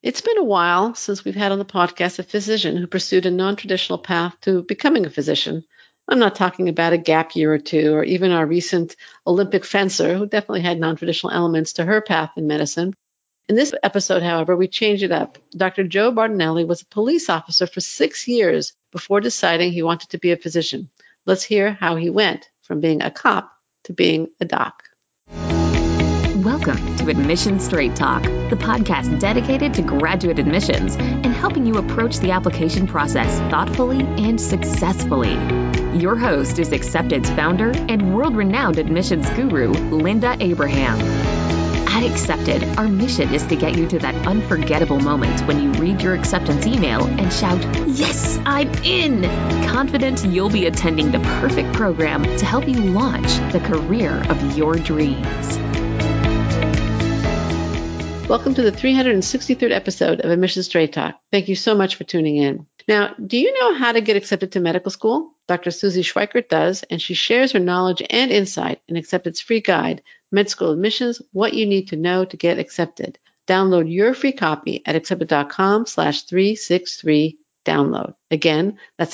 It's been a while since we've had on the podcast a physician who pursued a non-traditional path to becoming a physician. I'm not talking about a gap year or two, or even our recent Olympic fencer who definitely had non-traditional elements to her path in medicine. In this episode, however, we change it up. Dr. Joe Bartonelli was a police officer for 6 years before deciding he wanted to be a physician. Let's hear how he went from being a cop to being a doc. Welcome to Admission Straight Talk, the podcast dedicated to graduate admissions and helping you approach the application process thoughtfully and successfully. Your host is Accepted's founder and world-renowned admissions guru, Linda Abraham. At Accepted, our mission is to get you to that unforgettable moment when you read your acceptance email and shout, "Yes, I'm in!" Confident you'll be attending the perfect program to help you launch the career of your dreams. Welcome to the 363rd episode of Admission Straight Talk. Thank you so much for tuning in. Now, do you know how to get accepted to medical school? Dr. Susie Schweikert does, and she shares her knowledge and insight in Accepted's free guide, Med School Admissions, What You Need to Know to Get Accepted. Download your free copy at accepted.com/363download. Again, that's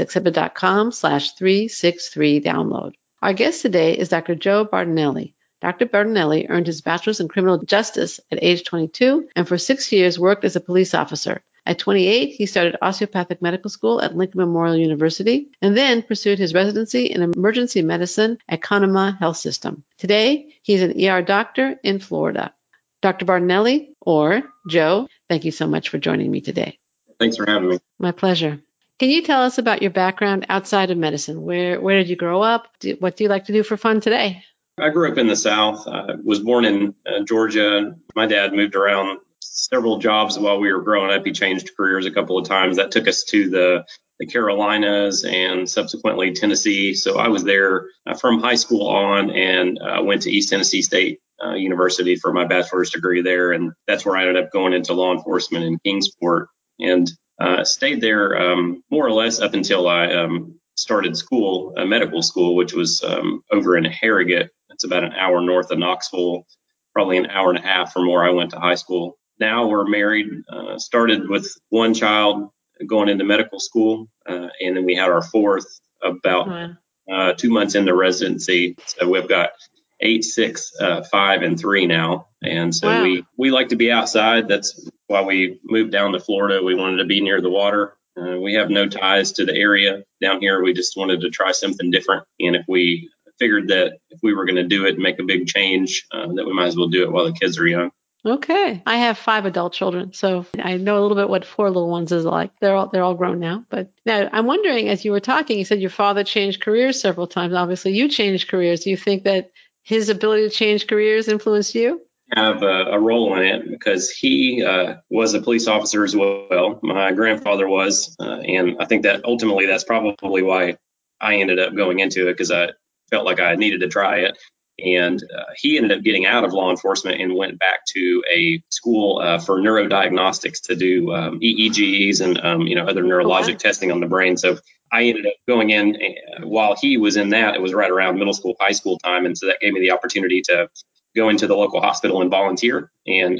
accepted.com/363download. Our guest today is Dr. Joe Bartonelli. Dr. Bartonelli earned his bachelor's in criminal justice at age 22 and for 6 years worked as a police officer. At 28, he started osteopathic medical school at Lincoln Memorial University and then pursued his residency in emergency medicine at Conemaugh Health System. Today, he's an ER doctor in Florida. Dr. Bartonelli, or Joe, thank you so much for joining me today. Thanks for having me. My pleasure. Can you tell us about your background outside of medicine? Where did you grow up? What do you like to do for fun today? I grew up in the South. I was born in Georgia. My dad moved around several jobs while we were growing up. He changed careers a couple of times. That took us to the Carolinas and subsequently Tennessee. So I was there from high school on and went to East Tennessee State University for my bachelor's degree there. And that's where I ended up going into law enforcement in Kingsport and stayed there more or less up until I started school, medical school, which was over in Harrogate. It's about an hour north of Knoxville, probably an hour and a half from where I went to high school. Now we're married, started with one child going into medical school, and then we had our fourth about 2 months into residency. So we've got 8, 6, 5, and 3 now. And so we like to be outside. That's why we moved down to Florida. We wanted to be near the water. We have no ties to the area down here. We just wanted to try something different. And if we figured that if we were going to do it and make a big change, that we might as well do it while the kids are young. Okay. I have 5 adult children, so I know a little bit what 4 little ones is like. They're all grown now. But now I'm wondering, as you were talking, you said your father changed careers several times. Obviously, you changed careers. Do you think that his ability to change careers influenced you? Have a role in it because he was a police officer as well. My grandfather was, and I think that ultimately that's probably why I ended up going into it, because I felt like I needed to try it. And he ended up getting out of law enforcement and went back to a school for neurodiagnostics to do EEGs and other neurologic testing on the brain. So I ended up going in while he was in that. It was right around middle school, high school time, and so that gave me the opportunity to go into the local hospital and volunteer. And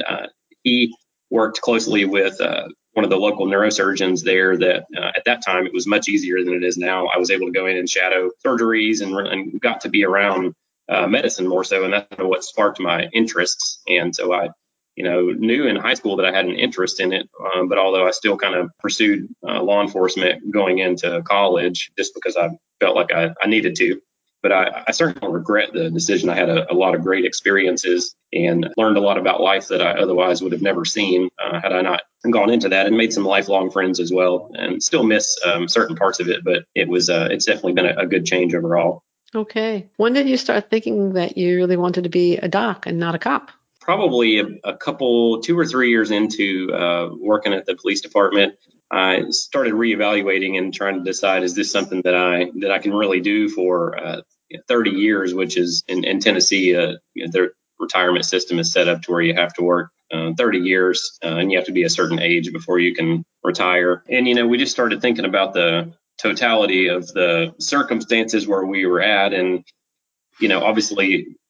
he worked closely with one of the local neurosurgeons there that at that time, it was much easier than it is now. I was able to go in and shadow surgeries and got to be around medicine more so. And that's what sparked my interests. And so I, knew in high school that I had an interest in it. But although I still kind of pursued law enforcement going into college just because I felt like I needed to. But I certainly regret the decision. I had a lot of great experiences and learned a lot about life that I otherwise would have never seen had I not gone into that, and made some lifelong friends as well, and still miss certain parts of it. But it's definitely been a good change overall. Okay. When did you start thinking that you really wanted to be a doc and not a cop? Probably a couple, 2 or 3 years into working at the police department, I started reevaluating and trying to decide, is this something that I can really do for 30 years, which is in Tennessee, their retirement system is set up to where you have to work 30 years and you have to be a certain age before you can retire. And, we just started thinking about the totality of the circumstances where we were at. And, obviously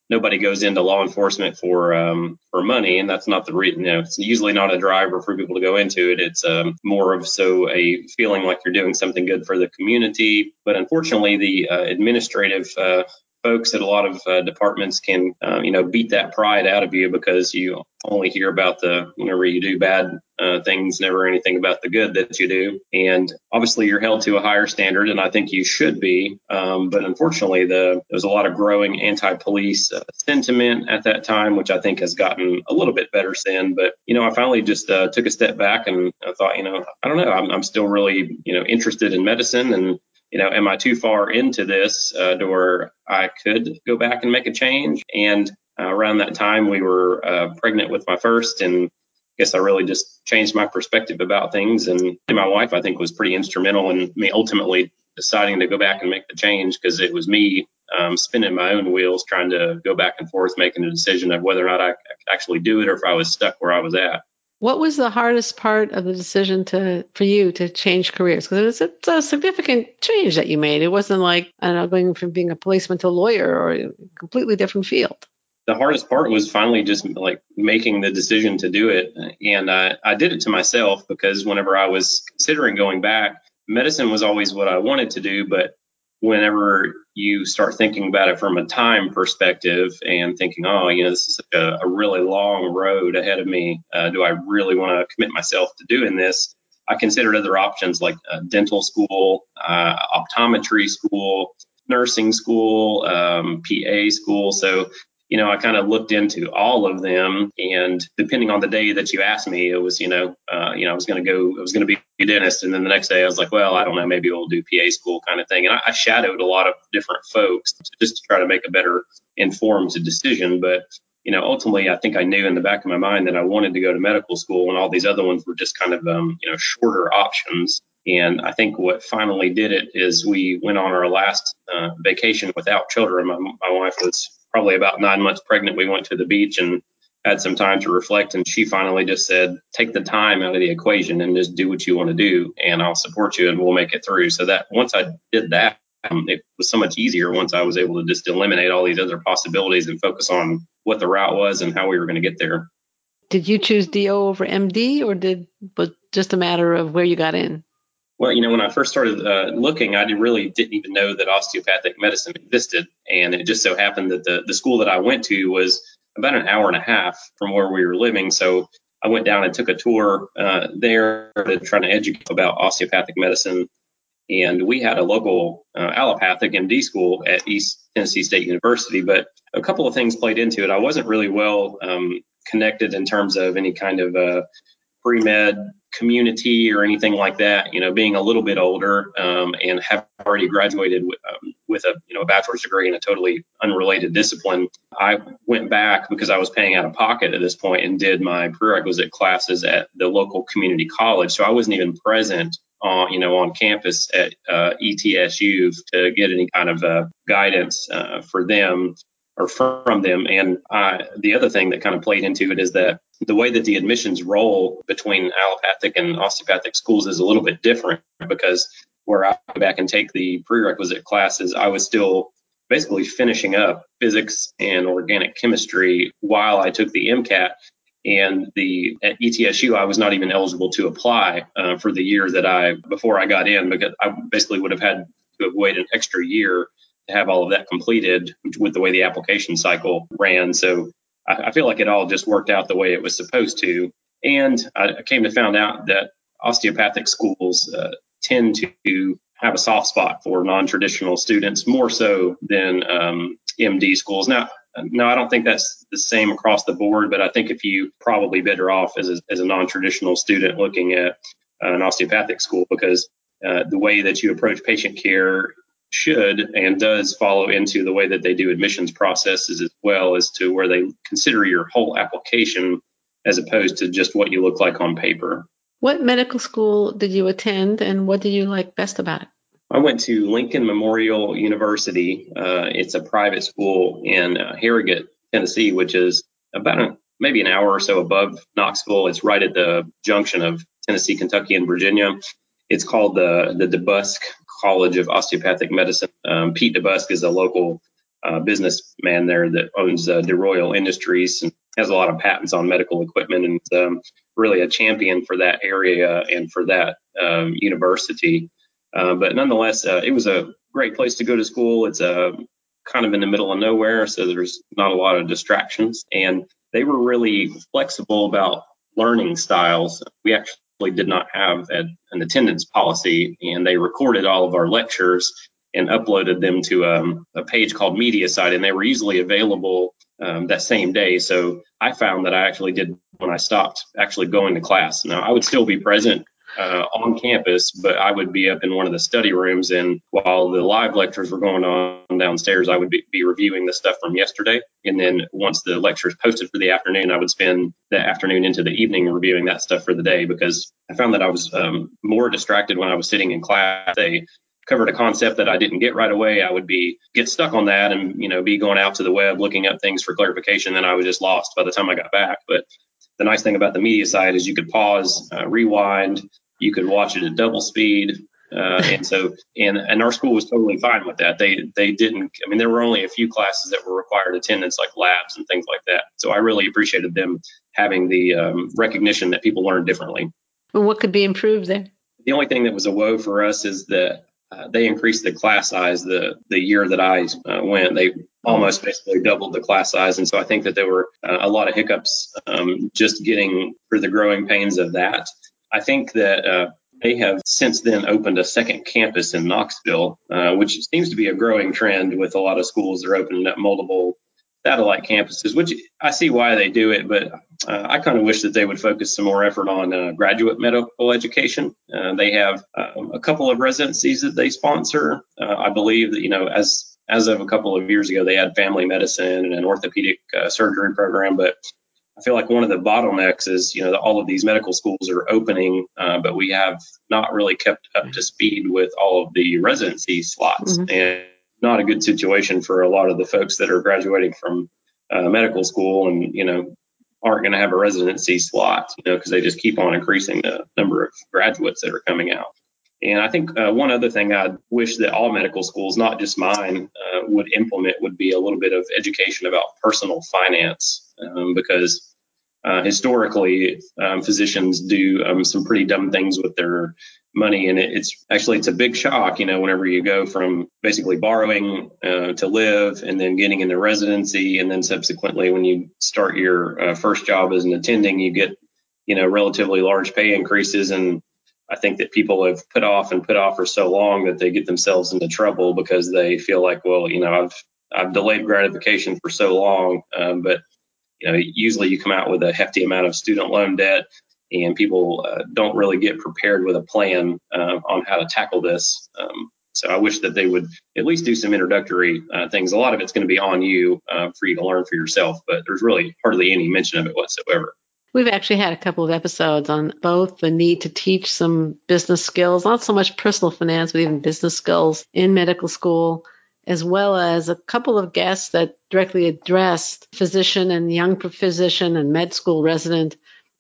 nobody goes into law enforcement for money, and that's not the reason. It's usually not a driver for people to go into it. It's more of so a feeling like you're doing something good for the community. But unfortunately, the administrative folks at a lot of departments can, beat that pride out of you because you only hear about whenever you do bad things, never anything about the good that you do. And obviously you're held to a higher standard, and I think you should be. But unfortunately, there was a lot of growing anti-police sentiment at that time, which I think has gotten a little bit better since. But, I finally just took a step back and I thought, I don't know, I'm still really, interested in medicine, and am I too far into this to where I could go back and make a change? And around that time, we were pregnant with my first, and I guess I really just changed my perspective about things. And my wife, I think, was pretty instrumental in me ultimately deciding to go back and make the change, because it was me spinning my own wheels, trying to go back and forth, making a decision of whether or not I could actually do it or if I was stuck where I was at. What was the hardest part of the decision for you to change careers? Because it's a significant change that you made. It wasn't like, I don't know, going from being a policeman to a lawyer or a completely different field. The hardest part was finally just like making the decision to do it. And I did it to myself, because whenever I was considering going back, medicine was always what I wanted to do. But whenever you start thinking about it from a time perspective and thinking, this is a really long road ahead of me. Do I really want to commit myself to doing this? I considered other options like dental school, optometry school, nursing school, PA school. So I kind of looked into all of them, and depending on the day that you asked me, it was, I was going to be a dentist. And then the next day I was like, well, I don't know, maybe we'll do PA school kind of thing. And I shadowed a lot of different folks just to try to make a better informed decision. But, ultimately, I think I knew in the back of my mind that I wanted to go to medical school, and all these other ones were just kind of, shorter options. And I think what finally did it is we went on our last vacation without children. My wife was probably about 9 months pregnant. We went to the beach and had some time to reflect. And she finally just said, take the time out of the equation and just do what you want to do, and I'll support you and we'll make it through. So that once I did that, it was so much easier once I was able to just eliminate all these other possibilities and focus on what the route was and how we were going to get there. Did you choose DO over MD, or was just a matter of where you got in? Well, when I first started looking, I really didn't even know that osteopathic medicine existed. And it just so happened that the school that I went to was about an hour and a half from where we were living. So I went down and took a tour there to try to educate about osteopathic medicine. And we had a local allopathic MD school at East Tennessee State University. But a couple of things played into it. I wasn't really well connected in terms of any kind of pre-med community or anything like that, being a little bit older and have already graduated with a bachelor's degree in a totally unrelated discipline. I went back because I was paying out of pocket at this point and did my prerequisite classes at the local community college. So I wasn't even present on campus at ETSU to get any kind of guidance for them or from them. And the other thing that kind of played into it is that the way that the admissions roll between allopathic and osteopathic schools is a little bit different, because where I go back and take the prerequisite classes, I was still basically finishing up physics and organic chemistry while I took the MCAT. And at ETSU, I was not even eligible to apply for the year before I got in, because I basically would have had to have waited an extra year to have all of that completed with the way the application cycle ran. So I feel like it all just worked out the way it was supposed to. And I came to find out that osteopathic schools tend to have a soft spot for non-traditional students, more so than MD schools. Now, no, I don't think that's the same across the board, but I think if you probably better off as a non-traditional student looking at an osteopathic school, because the way that you approach patient care should and does follow into the way that they do admissions processes, as well as to where they consider your whole application as opposed to just what you look like on paper. What medical school did you attend, and what did you like best about it? I went to Lincoln Memorial University. It's a private school in Harrogate, Tennessee, which is about maybe an hour or so above Knoxville. It's right at the junction of Tennessee, Kentucky, and Virginia. It's called the DeBusk College of Osteopathic Medicine. Pete DeBusk is a local businessman there that owns DeRoyal Industries and has a lot of patents on medical equipment, and really a champion for that area and for that university. But nonetheless, it was a great place to go to school. It's kind of in the middle of nowhere, so there's not a lot of distractions. And they were really flexible about learning styles. We actually did not have an attendance policy, and they recorded all of our lectures and uploaded them to a page called MediaSite, and they were easily available that same day. So I found that I actually did when I stopped actually going to class. Now, I would still be present on campus, but I would be up in one of the study rooms, and while the live lectures were going on downstairs, I would be reviewing the stuff from yesterday. And then once the lecture is posted for the afternoon, I would spend the afternoon into the evening reviewing that stuff for the day, because I found that I was more distracted when I was sitting in class. They covered a concept that I didn't get right away. I would get stuck on that and, be going out to the web looking up things for clarification. Then I was just lost by the time I got back. But the nice thing about the Mediasite is you could pause, rewind, you could watch it at double speed. And our school was totally fine with that. They didn't, there were only a few classes that were required attendance, like labs and things like that. So I really appreciated them having the recognition that people learn differently. Well, what could be improved there? The only thing that was a woe for us is that they increased the class size the year that I went. They almost basically doubled the class size. And so I think that there were a lot of hiccups just getting through the growing pains of that. I think that they have since then opened a second campus in Knoxville, which seems to be a growing trend with a lot of schools. They're opening up multiple satellite campuses, which I see why they do it, but I kind of wish that they would focus some more effort on graduate medical education. They have a couple of residencies that they sponsor. I believe that, as of a couple of years ago, they had family medicine and an orthopedic surgery program, but I feel like one of the bottlenecks is, all of these medical schools are opening, but we have not really kept up to speed with all of the residency slots. Mm-hmm. And not a good situation for a lot of the folks that are graduating from medical school and, aren't going to have a residency slot, because they just keep on increasing the number of graduates that are coming out. And I think one other thing I wish that all medical schools, not just mine, would implement would be a little bit of education about personal finance, because historically, physicians do some pretty dumb things with their money. And it's a big shock, whenever you go from basically borrowing to live and then getting into residency. And then subsequently, when you start your first job as an attending, you get, relatively large pay increases. And I think that people have put off for so long that they get themselves into trouble because they feel like, well, I've delayed gratification for so long. But usually you come out with a hefty amount of student loan debt, and people don't really get prepared with a plan on how to tackle this. So I wish that they would at least do some introductory things. A lot of it's going to be on you for you to learn for yourself, but there's really hardly any mention of it whatsoever. We've actually had a couple of episodes on both the need to teach some business skills, not so much personal finance, but even business skills in medical school, as well as a couple of guests that directly addressed physician and young physician and med school resident,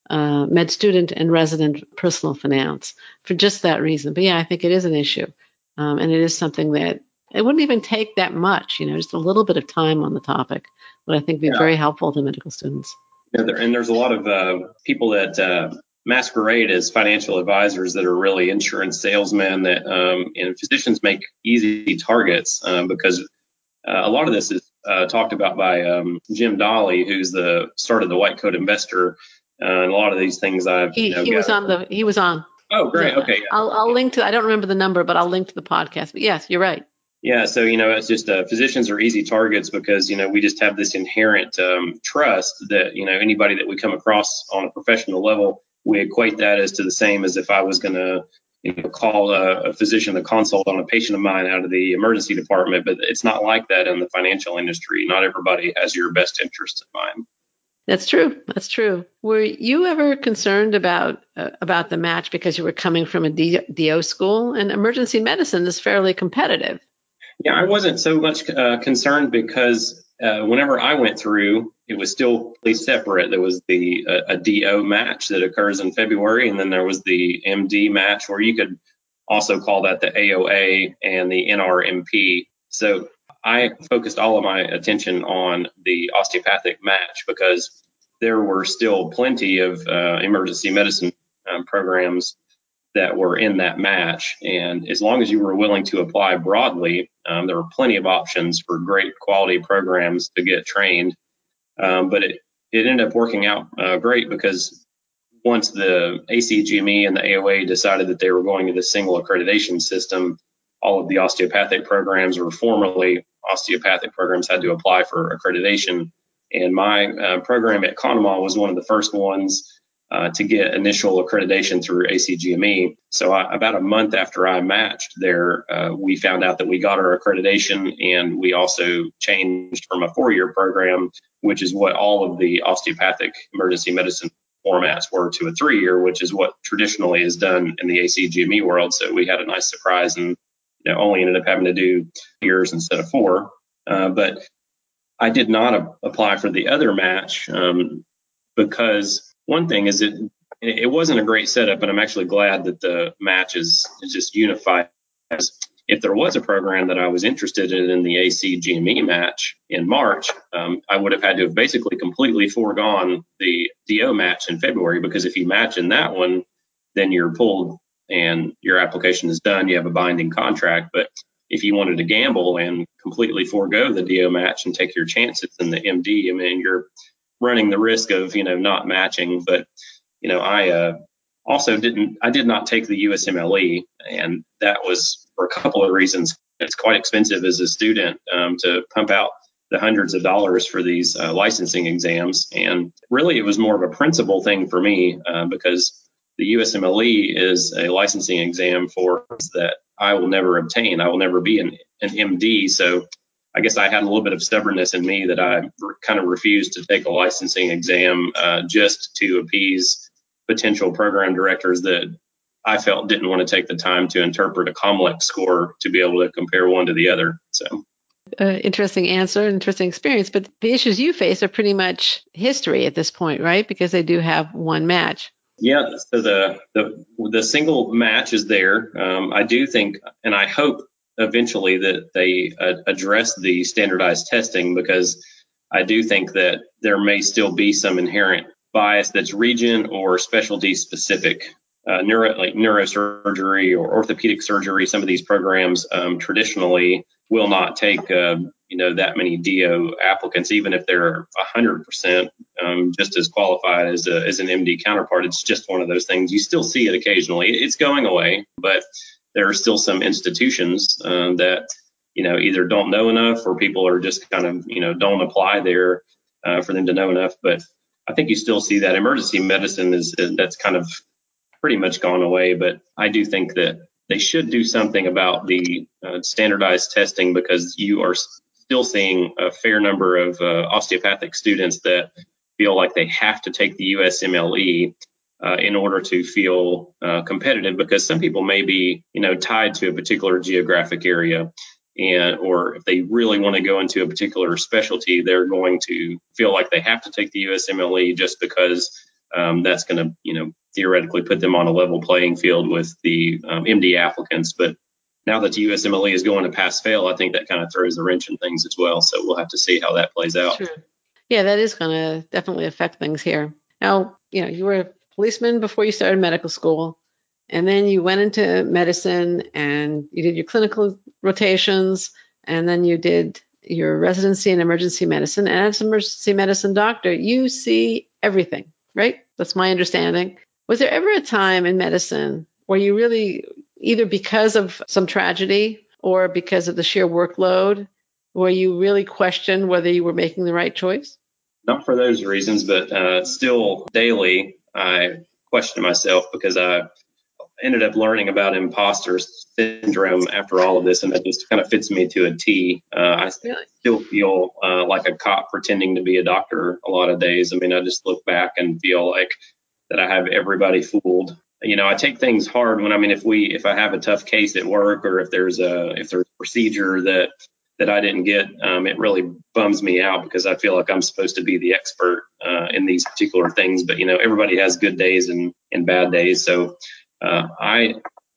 med student and resident personal finance for just that reason. But yeah, I think it is an issue. And it is something that it wouldn't even take that much, just a little bit of time on the topic, but I think would be very helpful to medical students. And there's a lot of people that masquerade as financial advisors that are really insurance salesmen that and physicians make easy targets because a lot of this is talked about by Jim Dolly, who's started the White Coat Investor, and a lot of these things he was on. Oh, great. Yeah. Okay. I'll link to, I don't remember the number, but I'll link to the podcast. But yes, you're right. Yeah. So, it's just physicians are easy targets because, we just have this inherent trust that, anybody that we come across on a professional level, we equate that as to the same as if I was going to, call a physician to consult on a patient of mine out of the emergency department. But it's not like that in the financial industry. Not everybody has your best interest in mind. That's true. Were you ever concerned about the match because you were coming from a DO school? And emergency medicine is fairly competitive. Yeah, I wasn't so much concerned because whenever I went through, it was still separate. There was a DO match that occurs in February, and then there was the MD match, where you could also call that the AOA and the NRMP. So I focused all of my attention on the osteopathic match because there were still plenty of emergency medicine programs that were in that match. And as long as you were willing to apply broadly, there were plenty of options for great quality programs to get trained. But it ended up working out great because once the ACGME and the AOA decided that they were going to the single accreditation system, all of the osteopathic programs, or formerly osteopathic programs, had to apply for accreditation. And my program at Conemaugh was one of the first ones to get initial accreditation through ACGME. So about a month after I matched there, we found out that we got our accreditation, and we also changed from a 4-year program, which is what all of the osteopathic emergency medicine formats were, to a 3-year, which is what traditionally is done in the ACGME world. So we had a nice surprise and only ended up having to do years instead of 4. But I did not apply for the other match because one thing is it wasn't a great setup, and I'm actually glad that the match is just unified. If there was a program that I was interested in the ACGME match in March, I would have had to have basically completely foregone the DO match in February, because if you match in that one, then you're pulled and your application is done. You have a binding contract. But if you wanted to gamble and completely forego the DO match and take your chances in the MD, I mean, you're running the risk of, not matching. But, I also did not take the USMLE, and that was for a couple of reasons. It's quite expensive as a student to pump out the hundreds of dollars for these licensing exams. And really, it was more of a principle thing for me because the USMLE is a licensing exam for that I will never obtain. I will never be an MD. So I guess I had a little bit of stubbornness in me that I kind of refused to take a licensing exam just to appease potential program directors that I felt didn't want to take the time to interpret a COMLEX score to be able to compare one to the other. So, interesting answer, interesting experience. But the issues you face are pretty much history at this point, right? Because they do have one match. Yeah, so the single match is there. I do think, and I hope eventually that they address the standardized testing, because I do think that there may still be some inherent bias that's region or specialty specific. Like neurosurgery or orthopedic surgery, some of these programs traditionally will not take that many DO applicants, even if they're 100% just as qualified as an MD counterpart. It's just one of those things. You still see it occasionally. It's going away, but there are still some institutions that either don't know enough, or people are just kind of don't apply there for them to know enough. But I think you still see that emergency medicine that's kind of pretty much gone away. But I do think that they should do something about the standardized testing, because you are still seeing a fair number of osteopathic students that feel like they have to take the USMLE in order to feel competitive, because some people may be tied to a particular geographic area, or if they really want to go into a particular specialty, they're going to feel like they have to take the USMLE just because that's going to theoretically put them on a level playing field with the MD applicants. But now that the USMLE is going to pass fail, I think that kind of throws a wrench in things as well. So we'll have to see how that plays out. Sure. Yeah, that is going to definitely affect things here. Now, you were a policeman before you started medical school, and then you went into medicine and you did your clinical rotations, and then you did your residency in emergency medicine. And as an emergency medicine doctor, you see everything, right? That's my understanding. Was there ever a time in medicine where you really, either because of some tragedy or because of the sheer workload, where you really questioned whether you were making the right choice? Not for those reasons, but still daily I question myself, because I ended up learning about imposter syndrome after all of this, and that just kind of fits me to a T. I still feel like a cop pretending to be a doctor a lot of days. I mean, I just look back and feel like that I have everybody fooled. I take things hard if I have a tough case at work, or if there's a procedure that I didn't get, it really bums me out, because I feel like I'm supposed to be the expert in these particular things. But everybody has good days and bad days. So I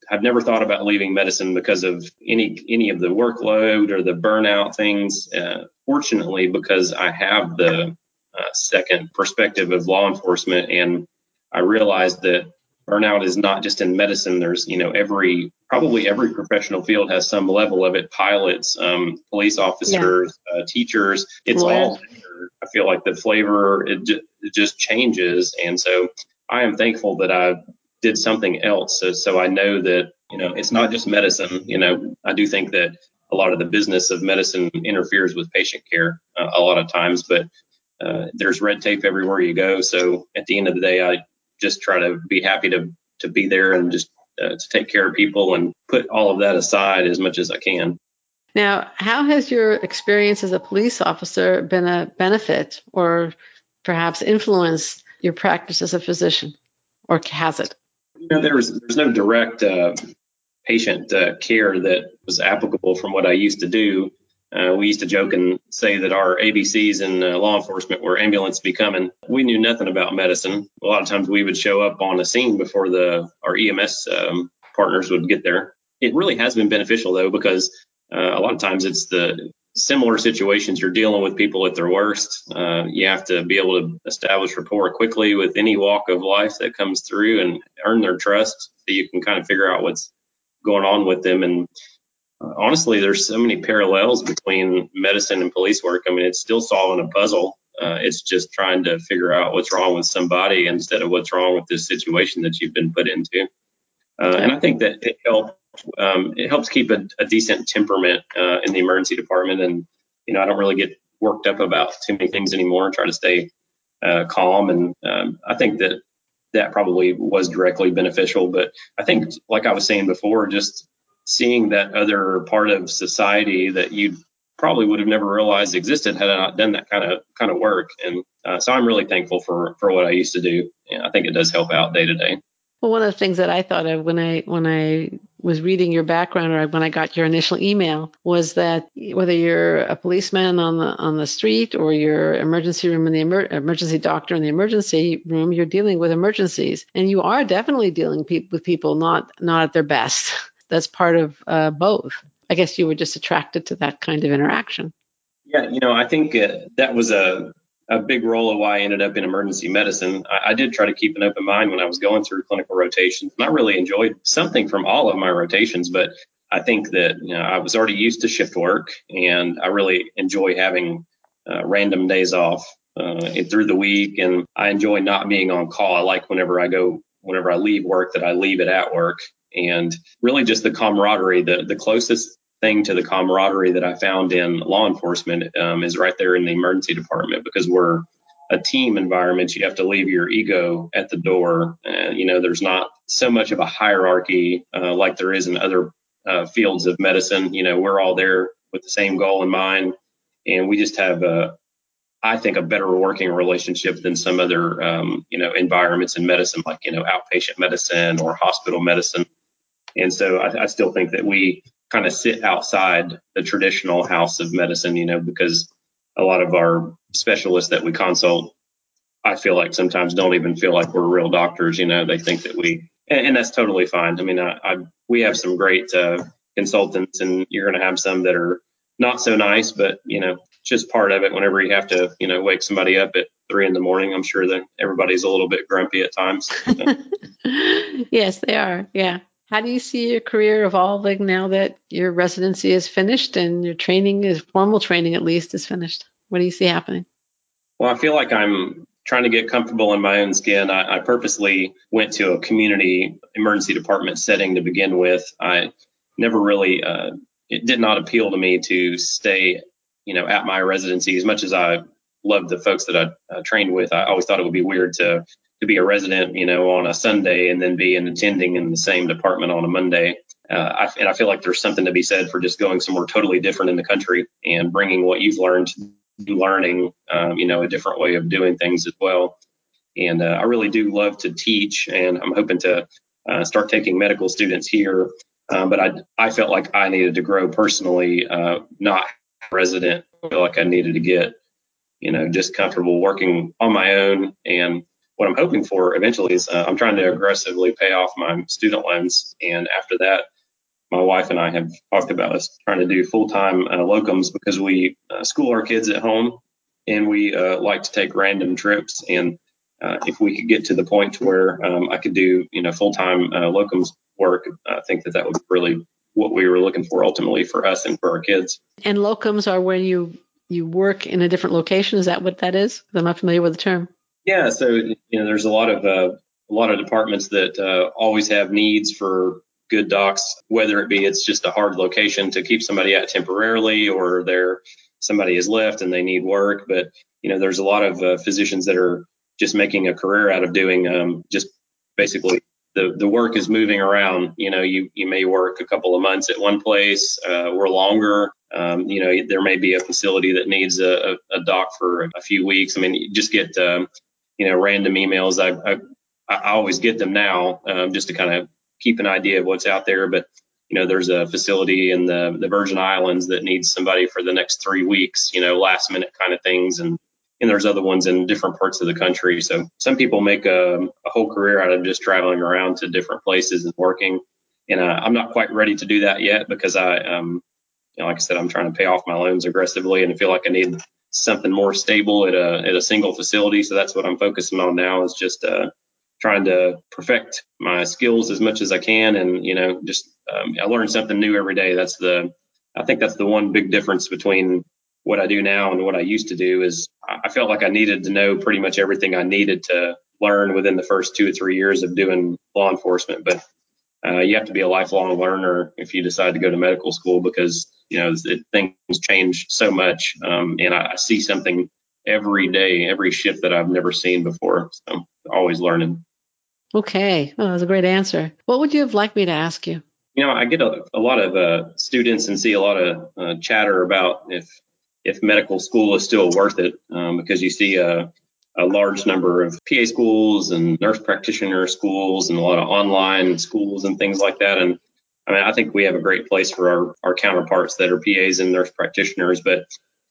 I've never thought about leaving medicine because of any of the workload or the burnout things. Fortunately, because I have the second perspective of law enforcement, and I realized that burnout is not just in medicine. There's, probably every professional field has some level of it. Pilots, police officers, teachers, it's all there. I feel like the flavor, it just changes. And so I am thankful that I did something else. So I know that, it's not just medicine. I do think that a lot of the business of medicine interferes with patient care a lot of times, but there's red tape everywhere you go. So at the end of the day, I just try to be happy to be there and just to take care of people and put all of that aside as much as I can. Now, how has your experience as a police officer been a benefit or perhaps influenced your practice as a physician, or has it? There's no direct patient care that was applicable from what I used to do. We used to joke and say that our ABCs in law enforcement were ambulance be coming. We knew nothing about medicine. A lot of times we would show up on a scene before our EMS partners would get there. It really has been beneficial, though, because a lot of times it's the similar situations. You're dealing with people at their worst. You have to be able to establish rapport quickly with any walk of life that comes through and earn their trust so you can kind of figure out what's going on with them. And honestly, there's so many parallels between medicine and police work. I mean, it's still solving a puzzle. It's just trying to figure out what's wrong with somebody instead of what's wrong with this situation that you've been put into. And I think that it helps keep a decent temperament in the emergency department. And, I don't really get worked up about too many things anymore. Try to stay calm. And I think that probably was directly beneficial. But I think, like I was saying before, just seeing that other part of society that you probably would have never realized existed had I not done that kind of work. And so I'm really thankful for what I used to do. And I think it does help out day to day. Well, one of the things that I thought of when I was reading your background, or when I got your initial email, was that whether you're a policeman on the street or you're emergency room in the emergency doctor in the emergency room, you're dealing with emergencies, and you are definitely dealing with people not at their best. That's part of both. I guess you were just attracted to that kind of interaction. Yeah, I think that was a big role of why I ended up in emergency medicine. I did try to keep an open mind when I was going through clinical rotations, and I really enjoyed something from all of my rotations. But I think that I was already used to shift work, and I really enjoy having random days off through the week, and I enjoy not being on call. I like whenever I leave work, that I leave it at work, and really just the camaraderie. The closest thing to the camaraderie that I found in law enforcement is right there in the emergency department, because we're a team environment. You have to leave your ego at the door. There's not so much of a hierarchy like there is in other fields of medicine. We're all there with the same goal in mind, and we just have I think a better working relationship than some other environments in medicine, like outpatient medicine or hospital medicine. And so I still think that we kind of sit outside the traditional house of medicine, because a lot of our specialists that we consult, I feel like sometimes don't even feel like we're real doctors. They think that and that's totally fine. I mean, we have some great consultants, and you're going to have some that are not so nice, but, it's just part of it. Whenever you have to, wake somebody up at 3 a.m, I'm sure that everybody's a little bit grumpy at times. Yes, they are. Yeah. How do you see your career evolving now that your residency is finished and your formal training at least, is finished? What do you see happening? Well, I feel like I'm trying to get comfortable in my own skin. I purposely went to a community emergency department setting to begin with. I never really, it did not appeal to me to stay, at my residency. As much as I loved the folks that I trained with, I always thought it would be weird to be a resident, on a Sunday and then be an attending in the same department on a Monday. And I feel like there's something to be said for just going somewhere totally different in the country and bringing what you've learned, learning, a different way of doing things as well. And I really do love to teach, and I'm hoping to start taking medical students here. But I felt like I needed to grow personally, not resident. I feel like I needed to get, just comfortable working on my own and what I'm hoping for eventually is I'm trying to aggressively pay off my student loans. And after that, my wife and I have talked about us trying to do full-time locums because we school our kids at home and we like to take random trips. And if we could get to the point where I could do, full-time locums work, I think that would be really what we were looking for ultimately for us and for our kids. And locums are when you work in a different location. Is that what that is? I'm not familiar with the term. Yeah. So, there's a lot of departments that always have needs for good docs, whether it's just a hard location to keep somebody at temporarily, or somebody has left and they need work. But, there's a lot of physicians that are just making a career out of doing just basically the work is moving around. You may work a couple of months at one place or longer. There may be a facility that needs a doc for a few weeks. I mean, you just get, random emails. I always get them now just to kind of keep an idea of what's out there. But, there's a facility in the Virgin Islands that needs somebody for the next 3 weeks, last minute kind of things. And there's other ones in different parts of the country. So some people make a whole career out of just traveling around to different places and working. And I'm not quite ready to do that yet because like I said, I'm trying to pay off my loans aggressively and I feel like I need something more stable at a single facility. So that's what I'm focusing on now, is just trying to perfect my skills as much as I can. And, I learn something new every day. I think that's the one big difference between what I do now and what I used to do. Is I felt like I needed to know pretty much everything I needed to learn within the first 2 or 3 years of doing law enforcement. But you have to be a lifelong learner if you decide to go to medical school, because, things change so much. And I see something every day, every shift that I've never seen before. So always learning. Okay. Oh, that was a great answer. What would you have liked me to ask you? I get a lot of students and see a lot of chatter about if medical school is still worth it, because you see a large number of PA schools and nurse practitioner schools and a lot of online schools and things like that. And I mean, I think we have a great place for our counterparts that are PAs and nurse practitioners, but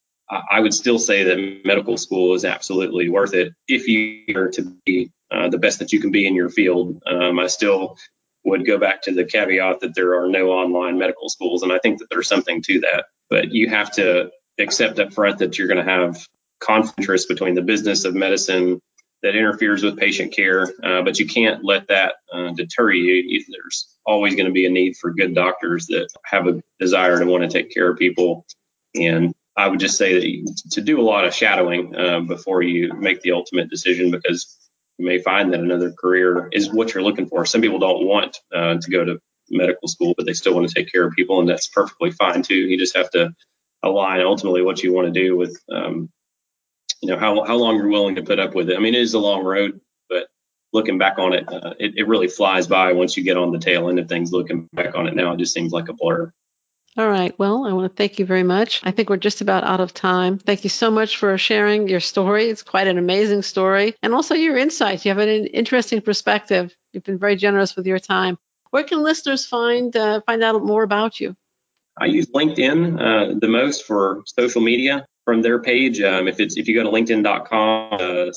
I would still say that medical school is absolutely worth it if you are to be the best that you can be in your field. I still would go back to the caveat that there are no online medical schools, and I think that there's something to that. But you have to accept up front that you're going to have conflict interest between the business of medicine that interferes with patient care, but you can't let that deter you. There's always going to be a need for good doctors that have a desire to want to take care of people. And I would just say that to do a lot of shadowing before you make the ultimate decision, because you may find that another career is what you're looking for. Some people don't want to go to medical school, but they still want to take care of people, and that's perfectly fine too. You just have to align ultimately what you want to do with, how long you're willing to put up with it. I mean, it is a long road, but looking back on it, it really flies by once you get on the tail end of things. Looking back on it now, it just seems like a blur. All right. Well, I want to thank you very much. I think we're just about out of time. Thank you so much for sharing your story. It's quite an amazing story. And also your insights. You have an interesting perspective. You've been very generous with your time. Where can listeners find out more about you? I use LinkedIn the most for social media. From their page, if you go to linkedin.com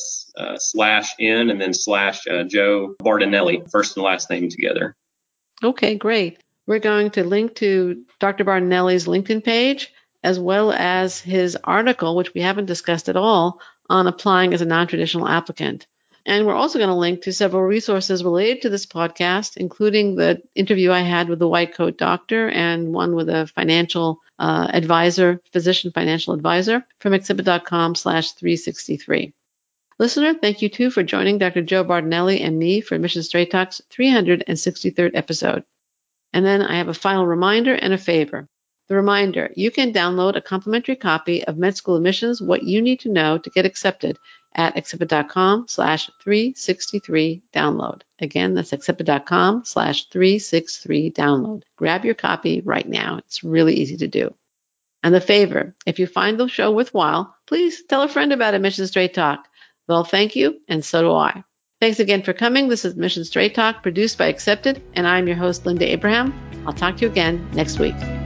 /n and then /Joe Bardinelli, first and last name together. Okay, great. We're going to link to Dr. Bardinelli's LinkedIn page, as well as his article, which we haven't discussed at all, on applying as a non-traditional applicant. And we're also going to link to several resources related to this podcast, including the interview I had with the white coat doctor and one with a financial physician financial advisor from exhibit.com /363. Listener, thank you too for joining Dr. Joe Bardinelli and me for Admission Straight Talk's 363rd episode. And then I have a final reminder and a favor. The reminder, you can download a complimentary copy of Med School Admissions, What You Need to Know to Get Accepted at exhibit.com /363 download. Again, that's exhibit.com /363 download. Grab your copy right now. It's really easy to do. And the favor, if you find the show worthwhile, please tell a friend about Admission Straight Talk. They'll thank you, and so do I. Thanks again for coming. This is Admission Straight Talk, produced by Accepted, and I'm your host, Linda Abraham. I'll talk to you again next week.